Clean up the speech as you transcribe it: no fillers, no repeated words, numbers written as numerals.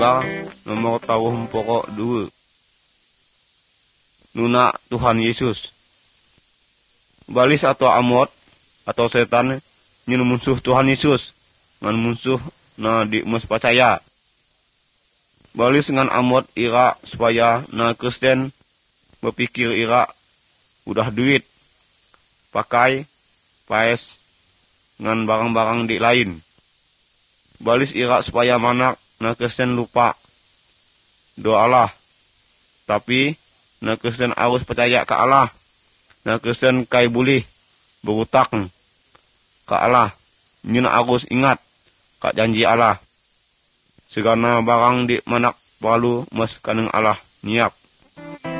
gambar nomor tahu pokok 2. Nuna Tuhan Yesus. Balis atau amot atau setan nyin musuh Tuhan Yesus ngan musuh na di mus percaya. Balis ngan amot ira supaya na Kristen berpikir ira udah duit pakai paes ngan barang-barang di lain. Balis ira supaya manak na Kristen lupa doa Allah. Tapi na Kristen harus percaya ke Allah. Na Kristen kai boleh berutang ke Allah. Nyin harus ingat ke janji Allah. Segala barang di manak perlu mas kaneng Allah nyiap.